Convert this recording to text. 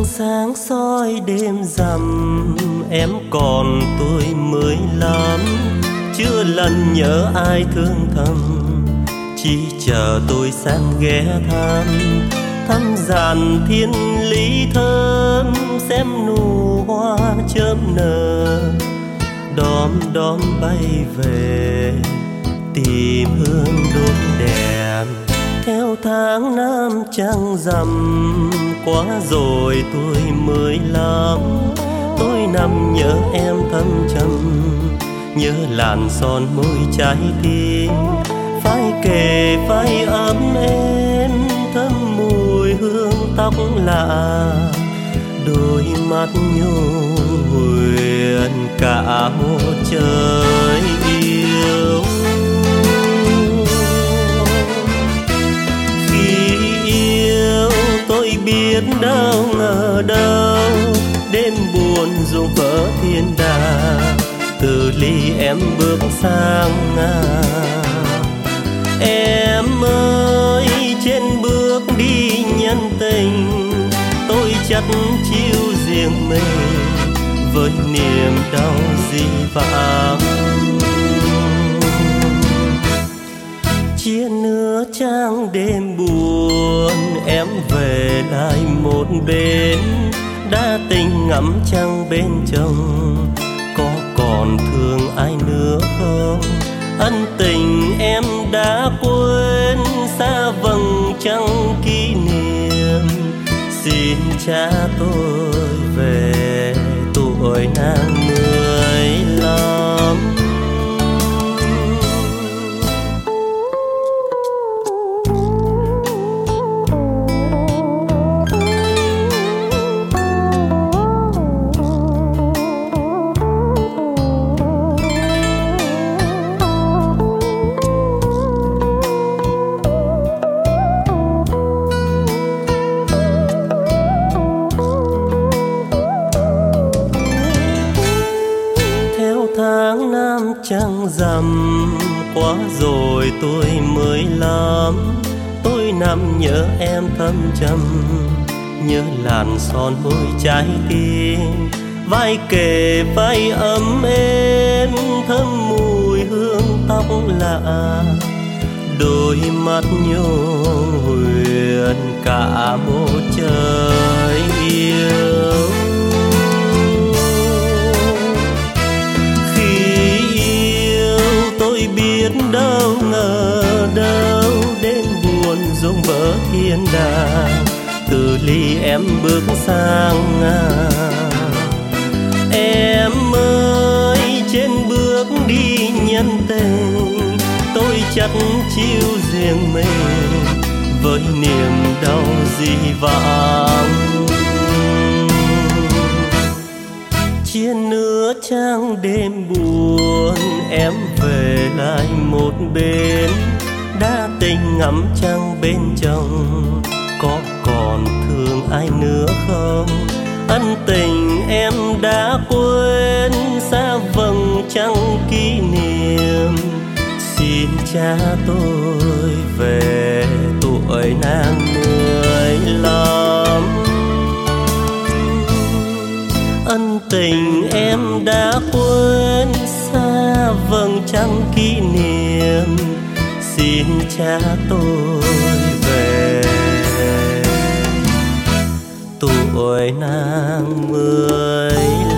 sáng soi đêm rằm, em còn tuổi 15, chưa lần nhớ ai thương thầm, chỉ chờ tôi sang ghé thăm. Thăm giàn thiên lý thơm, xem nụ hoa chớm nở, đom đóm bay về tìm hương đốt đèn. Theo tháng năm trăng rằm, quá rồi tuổi 15, tôi nằm nhớ em thâm trầm, nhớ làn son môi trái tim. Vai kề vai ấm êm, thơm mùi hương tóc lạ, đôi mắt nhu huyền cả một trời yêu. Khi yêu tôi biết đâu ngờ đâu, đêm buồn rụng vỡ thiên đàng, từ ly em bước sang em ơi. Trên bước đi nhân tình, tôi chắc chiêu riêng mình với niềm đau dĩ vãng. Chia nửa trang đêm buồn, em về lại một bên, đã tình ngắm trăng bên chồng, có còn thương ai nữa không? Ân tình em đã quên, xa vầng trăng kỷ niệm. Xin cha tôi về tuổi nàng 15. Tháng năm trăng rằm, quá rồi tuổi 15, tôi nằm nhớ em thâm trầm, nhớ làn son môi trái tim. Vai kề vai ấm êm, thơm mùi hương tóc lạ, đôi mắt nhu huyền cả một trời yêu. Biết đâu ngờ đâu, đêm buồn rụng vỡ thiên đàng, từ ly em bước sang em ơi. Trên bước đi nhân tình, tôi chắc chiêu riêng mình với niềm đau dĩ vãng. Chia nửa trang đêm buồn, em về lại một bên, đã tình ngắm trăng bên chồng, có còn thương ai nữa không? Ân tình em đã quên, xa vầng trăng kỷ niệm. Xin cha tôi về tuổi nàng 15. Ân tình em đã quên, xa vầng trăng kỷ niệm. Xin cha tôi về tuổi nàng 15.